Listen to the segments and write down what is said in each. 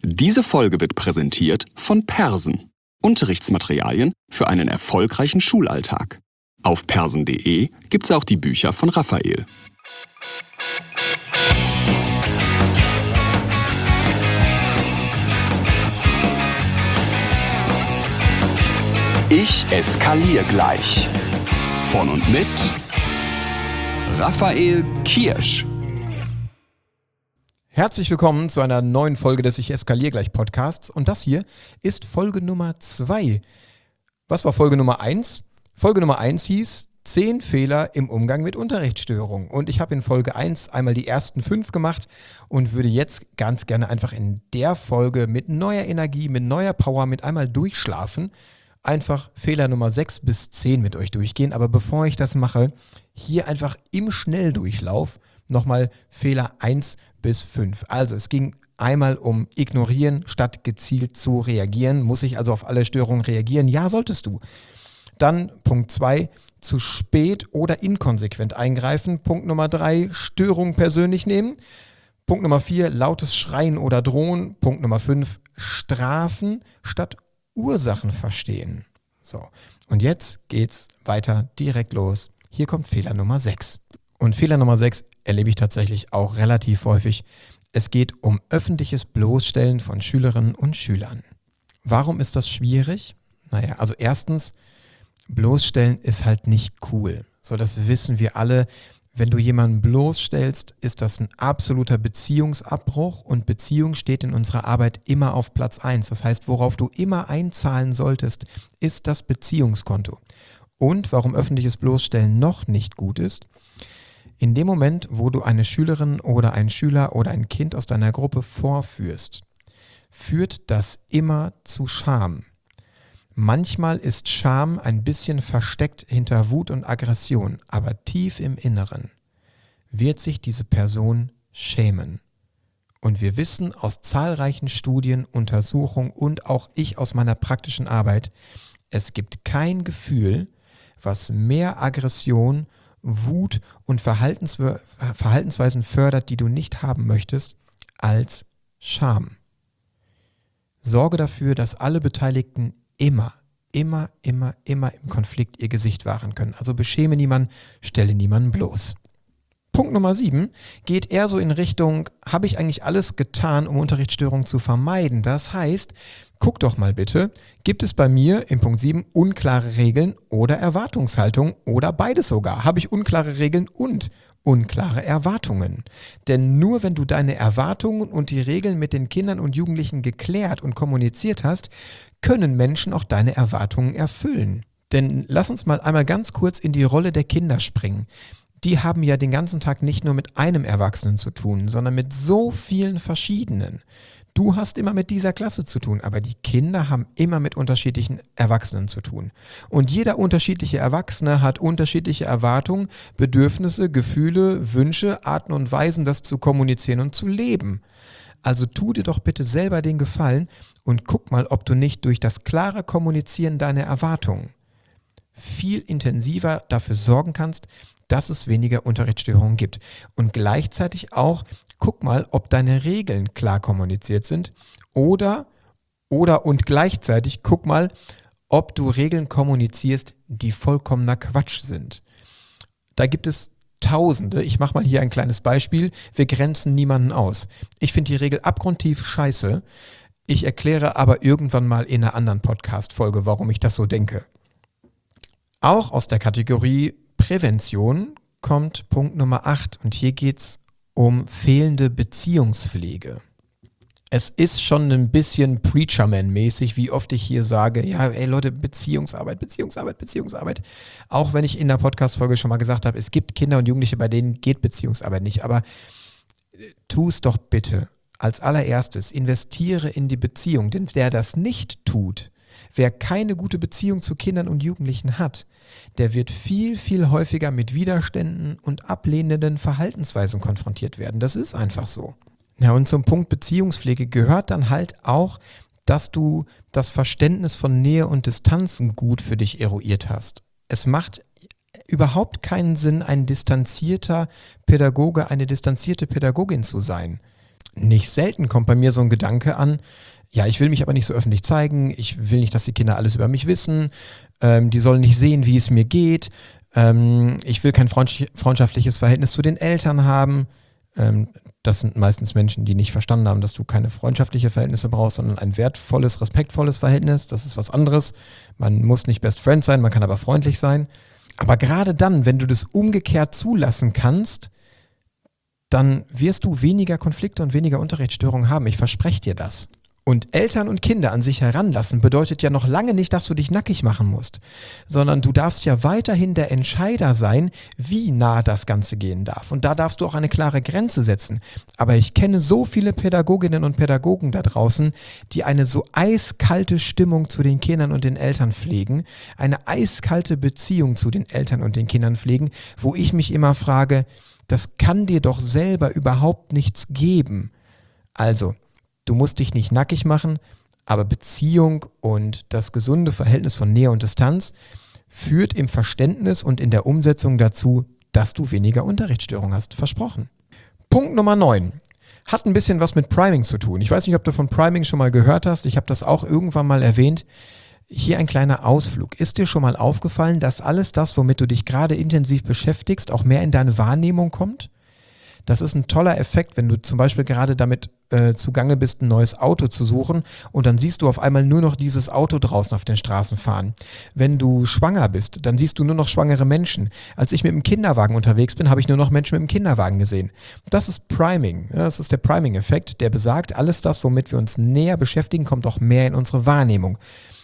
Diese Folge wird präsentiert von Persen. Unterrichtsmaterialien für einen erfolgreichen Schulalltag. Auf persen.de gibt's auch die Bücher von Raphael. Ich eskaliere gleich. Von und mit Raphael Kirsch. Herzlich willkommen zu einer neuen Folge des Ich eskaliere gleich Podcasts. Und das hier ist Folge Nummer 2. Was war Folge Nummer 1? Folge Nummer 1 hieß 10 Fehler im Umgang mit Unterrichtsstörungen. Und ich habe in Folge 1 einmal die ersten 5 gemacht und würde jetzt ganz gerne einfach in der Folge mit neuer Energie, mit neuer Power, mit einmal durchschlafen, einfach Fehler Nummer 6 bis 10 mit euch durchgehen. Aber bevor ich das mache, hier einfach im Schnelldurchlauf nochmal Fehler 1 bis 5. Also es ging einmal um Ignorieren statt gezielt zu reagieren. Muss ich also auf alle Störungen reagieren? Ja, solltest du. Dann Punkt 2, zu spät oder inkonsequent eingreifen. Punkt Nummer 3, Störung persönlich nehmen. Punkt Nummer 4, lautes Schreien oder Drohen. Punkt Nummer 5, Strafen statt Ursachen verstehen. So, und jetzt geht's weiter direkt los. Hier kommt Fehler Nummer 6. Und Fehler Nummer 6 erlebe ich tatsächlich auch relativ häufig. Es geht um öffentliches Bloßstellen von Schülerinnen und Schülern. Warum ist das schwierig? Naja, also erstens, bloßstellen ist halt nicht cool. So, das wissen wir alle. Wenn du jemanden bloßstellst, ist das ein absoluter Beziehungsabbruch und Beziehung steht in unserer Arbeit immer auf Platz 1. Das heißt, worauf du immer einzahlen solltest, ist das Beziehungskonto. Und warum öffentliches Bloßstellen noch nicht gut ist: In dem Moment, wo du eine Schülerin oder einen Schüler oder ein Kind aus deiner Gruppe vorführst, führt das immer zu Scham. Manchmal ist Scham ein bisschen versteckt hinter Wut und Aggression, aber tief im Inneren wird sich diese Person schämen. Und wir wissen aus zahlreichen Studien, Untersuchungen und auch ich aus meiner praktischen Arbeit, es gibt kein Gefühl, was mehr Aggression, Wut und Verhaltensweisen fördert, die du nicht haben möchtest, als Scham. Sorge dafür, dass alle Beteiligten immer im Konflikt ihr Gesicht wahren können. Also beschäme niemanden, stelle niemanden bloß. Punkt Nummer 7 geht eher so in Richtung, habe ich eigentlich alles getan, um Unterrichtsstörungen zu vermeiden? Das heißt, guck doch mal bitte, gibt es bei mir in Punkt 7 unklare Regeln oder Erwartungshaltung oder beides sogar? Habe ich unklare Regeln und unklare Erwartungen? Denn nur wenn du deine Erwartungen und die Regeln mit den Kindern und Jugendlichen geklärt und kommuniziert hast, können Menschen auch deine Erwartungen erfüllen. Denn lass uns mal einmal ganz kurz in die Rolle der Kinder springen. Die haben ja den ganzen Tag nicht nur mit einem Erwachsenen zu tun, sondern mit so vielen verschiedenen. Du hast immer mit dieser Klasse zu tun, aber die Kinder haben immer mit unterschiedlichen Erwachsenen zu tun. Und jeder unterschiedliche Erwachsene hat unterschiedliche Erwartungen, Bedürfnisse, Gefühle, Wünsche, Arten und Weisen, das zu kommunizieren und zu leben. Also tu dir doch bitte selber den Gefallen und guck mal, ob du nicht durch das klare Kommunizieren deiner Erwartungen viel intensiver dafür sorgen kannst, dass es weniger Unterrichtsstörungen gibt. Und gleichzeitig auch, guck mal, ob deine Regeln klar kommuniziert sind oder und gleichzeitig guck mal, ob du Regeln kommunizierst, die vollkommener Quatsch sind. Da gibt es Tausende. Ich mache mal hier ein kleines Beispiel. Wir grenzen niemanden aus. Ich finde die Regel abgrundtief scheiße. Ich erkläre aber irgendwann mal in einer anderen Podcast-Folge, warum ich das so denke. Auch aus der Kategorie Prävention kommt Punkt Nummer 8 und hier geht es um fehlende Beziehungspflege. Es ist schon ein bisschen Preacherman-mäßig, wie oft ich hier sage, ja, ey Leute, Beziehungsarbeit. Auch wenn ich in der Podcast-Folge schon mal gesagt habe, es gibt Kinder und Jugendliche, bei denen geht Beziehungsarbeit nicht. Aber tu es doch bitte. Als allererstes investiere in die Beziehung. Denn wer das nicht tut, wer keine gute Beziehung zu Kindern und Jugendlichen hat, der wird viel, viel häufiger mit Widerständen und ablehnenden Verhaltensweisen konfrontiert werden. Das ist einfach so. Ja, und zum Punkt Beziehungspflege gehört dann halt auch, dass du das Verständnis von Nähe und Distanzen gut für dich eruiert hast. Es macht überhaupt keinen Sinn, ein distanzierter Pädagoge, eine distanzierte Pädagogin zu sein. Nicht selten kommt bei mir so ein Gedanke an, ja, ich will mich aber nicht so öffentlich zeigen, ich will nicht, dass die Kinder alles über mich wissen, die sollen nicht sehen, wie es mir geht, ich will kein freundschaftliches Verhältnis zu den Eltern haben. Das sind meistens Menschen, die nicht verstanden haben, dass du keine freundschaftlichen Verhältnisse brauchst, sondern ein wertvolles, respektvolles Verhältnis. Das ist was anderes. Man muss nicht Best Friend sein, man kann aber freundlich sein. Aber gerade dann, wenn du das umgekehrt zulassen kannst, dann wirst du weniger Konflikte und weniger Unterrichtsstörungen haben. Ich verspreche dir das. Und Eltern und Kinder an sich heranlassen bedeutet ja noch lange nicht, dass du dich nackig machen musst, sondern du darfst ja weiterhin der Entscheider sein, wie nah das Ganze gehen darf. Und da darfst du auch eine klare Grenze setzen. Aber ich kenne so viele Pädagoginnen und Pädagogen da draußen, die eine so eiskalte Stimmung zu den Kindern und den Eltern pflegen, eine eiskalte Beziehung zu den Eltern und den Kindern pflegen, wo ich mich immer frage, das kann dir doch selber überhaupt nichts geben. Also, du musst dich nicht nackig machen, aber Beziehung und das gesunde Verhältnis von Nähe und Distanz führt im Verständnis und in der Umsetzung dazu, dass du weniger Unterrichtsstörungen hast. Versprochen. Punkt Nummer 9. Hat ein bisschen was mit Priming zu tun. Ich weiß nicht, ob du von Priming schon mal gehört hast. Ich habe das auch irgendwann mal erwähnt. Hier ein kleiner Ausflug. Ist dir schon mal aufgefallen, dass alles das, womit du dich gerade intensiv beschäftigst, auch mehr in deine Wahrnehmung kommt? Das ist ein toller Effekt, wenn du zum Beispiel gerade damit zugange bist, ein neues Auto zu suchen und dann siehst du auf einmal nur noch dieses Auto draußen auf den Straßen fahren. Wenn du schwanger bist, dann siehst du nur noch schwangere Menschen. Als ich mit dem Kinderwagen unterwegs bin, habe ich nur noch Menschen mit dem Kinderwagen gesehen. Das ist Priming. Das ist der Priming-Effekt, der besagt, alles das, womit wir uns näher beschäftigen, kommt auch mehr in unsere Wahrnehmung.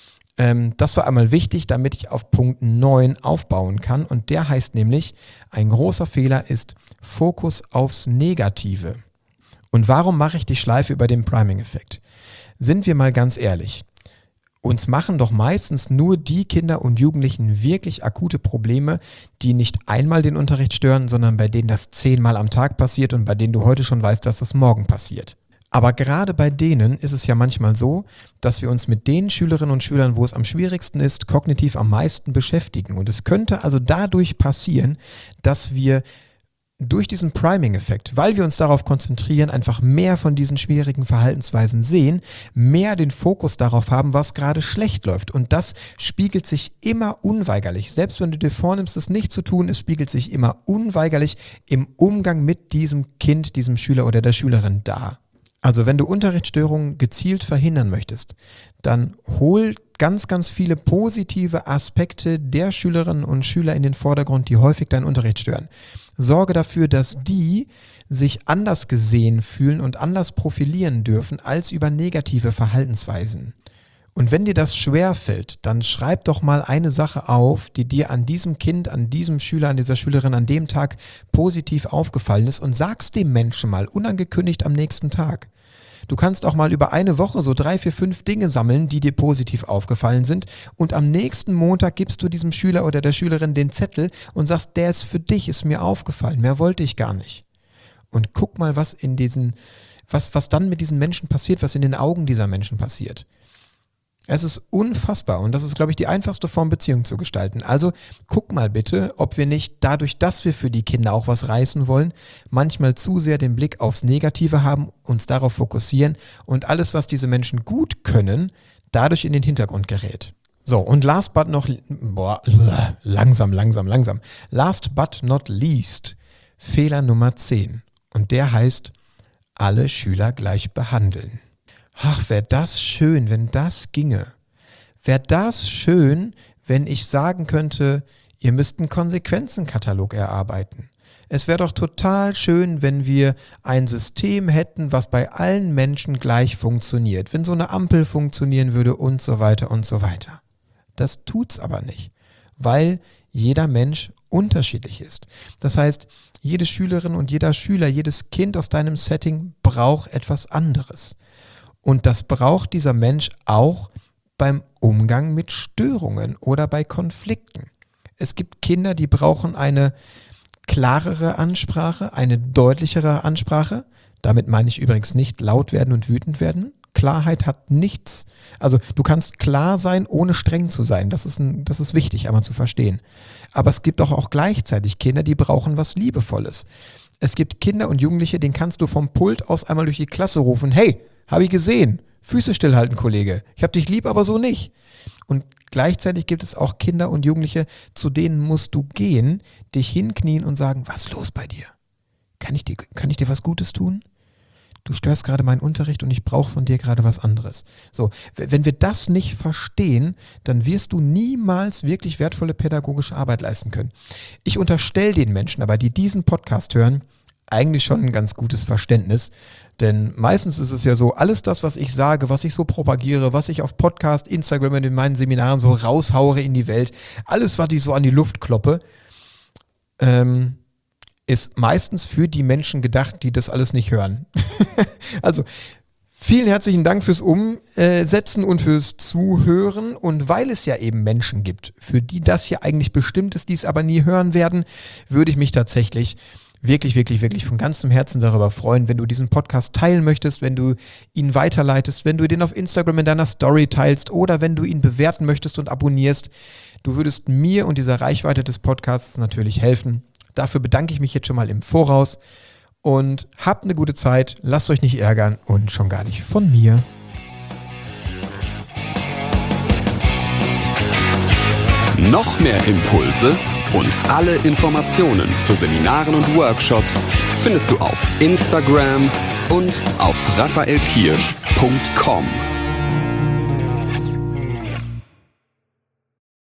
Das war einmal wichtig, damit ich auf Punkt 9 aufbauen kann und der heißt nämlich, ein großer Fehler ist Fokus aufs Negative. Und warum mache ich die Schleife über den Priming-Effekt? Sind wir mal ganz ehrlich, uns machen doch meistens nur die Kinder und Jugendlichen wirklich akute Probleme, die nicht einmal den Unterricht stören, sondern bei denen das 10-mal am Tag passiert und bei denen du heute schon weißt, dass das morgen passiert. Aber gerade bei denen ist es ja manchmal so, dass wir uns mit den Schülerinnen und Schülern, wo es am schwierigsten ist, kognitiv am meisten beschäftigen. Und es könnte also dadurch passieren, dass wir durch diesen Priming-Effekt, weil wir uns darauf konzentrieren, einfach mehr von diesen schwierigen Verhaltensweisen sehen, mehr den Fokus darauf haben, was gerade schlecht läuft. Und das spiegelt sich immer unweigerlich. Selbst wenn du dir vornimmst, es nicht zu tun, es spiegelt sich immer unweigerlich im Umgang mit diesem Kind, diesem Schüler oder der Schülerin dar. Also wenn du Unterrichtsstörungen gezielt verhindern möchtest, dann hol ganz, ganz viele positive Aspekte der Schülerinnen und Schüler in den Vordergrund, die häufig deinen Unterricht stören. Sorge dafür, dass die sich anders gesehen fühlen und anders profilieren dürfen als über negative Verhaltensweisen. Und wenn dir das schwerfällt, dann schreib doch mal eine Sache auf, die dir an diesem Kind, an diesem Schüler, an dieser Schülerin an dem Tag positiv aufgefallen ist und sag's dem Menschen mal unangekündigt am nächsten Tag. Du kannst auch mal über eine Woche so 3, 4, 5 Dinge sammeln, die dir positiv aufgefallen sind und am nächsten Montag gibst du diesem Schüler oder der Schülerin den Zettel und sagst, der ist für dich, ist mir aufgefallen, mehr wollte ich gar nicht. Und guck mal, was dann mit diesen Menschen passiert, was in den Augen dieser Menschen passiert. Es ist unfassbar und das ist, glaube ich, die einfachste Form, Beziehung zu gestalten. Also guck mal bitte, ob wir nicht dadurch, dass wir für die Kinder auch was reißen wollen, manchmal zu sehr den Blick aufs Negative haben, uns darauf fokussieren und alles, was diese Menschen gut können, dadurch in den Hintergrund gerät. So, und last but not least, Fehler Nummer 10. Und der heißt, alle Schüler gleich behandeln. Ach, wäre das schön, wenn das ginge. Wäre das schön, wenn ich sagen könnte, ihr müsst einen Konsequenzenkatalog erarbeiten. Es wäre doch total schön, wenn wir ein System hätten, was bei allen Menschen gleich funktioniert. Wenn so eine Ampel funktionieren würde und so weiter und so weiter. Das tut's aber nicht, weil jeder Mensch unterschiedlich ist. Das heißt, jede Schülerin und jeder Schüler, jedes Kind aus deinem Setting braucht etwas anderes. Und das braucht dieser Mensch auch beim Umgang mit Störungen oder bei Konflikten. Es gibt Kinder, die brauchen eine klarere Ansprache, eine deutlichere Ansprache. Damit meine ich übrigens nicht laut werden und wütend werden. Klarheit hat nichts. Also du kannst klar sein, ohne streng zu sein. Das ist wichtig, einmal zu verstehen. Aber es gibt auch gleichzeitig Kinder, die brauchen was Liebevolles. Es gibt Kinder und Jugendliche, denen kannst du vom Pult aus einmal durch die Klasse rufen, hey, habe ich gesehen, Füße stillhalten, Kollege, ich hab dich lieb, aber so nicht. Und gleichzeitig gibt es auch Kinder und Jugendliche, zu denen musst du gehen, dich hinknien und sagen, was ist los bei dir? Kann ich dir was Gutes tun? Du störst gerade meinen Unterricht und ich brauche von dir gerade was anderes. So, wenn wir das nicht verstehen, dann wirst du niemals wirklich wertvolle pädagogische Arbeit leisten können. Ich unterstelle den Menschen aber, die diesen Podcast hören, eigentlich schon ein ganz gutes Verständnis. Denn meistens ist es ja so, alles das, was ich sage, was ich so propagiere, was ich auf Podcast, Instagram und in meinen Seminaren so raushaue in die Welt, alles, was ich so an die Luft kloppe, ist meistens für die Menschen gedacht, die das alles nicht hören. Also, vielen herzlichen Dank fürs Umsetzen und fürs Zuhören. Und weil es ja eben Menschen gibt, für die das hier eigentlich bestimmt ist, die es aber nie hören werden, würde ich mich tatsächlich wirklich, wirklich, wirklich von ganzem Herzen darüber freuen, wenn du diesen Podcast teilen möchtest, wenn du ihn weiterleitest, wenn du den auf Instagram in deiner Story teilst oder wenn du ihn bewerten möchtest und abonnierst. Du würdest mir und dieser Reichweite des Podcasts natürlich helfen. Dafür bedanke ich mich jetzt schon mal im Voraus und habt eine gute Zeit, lasst euch nicht ärgern und schon gar nicht von mir. Noch mehr Impulse und alle Informationen zu Seminaren und Workshops findest du auf Instagram und auf raphaelkirsch.com.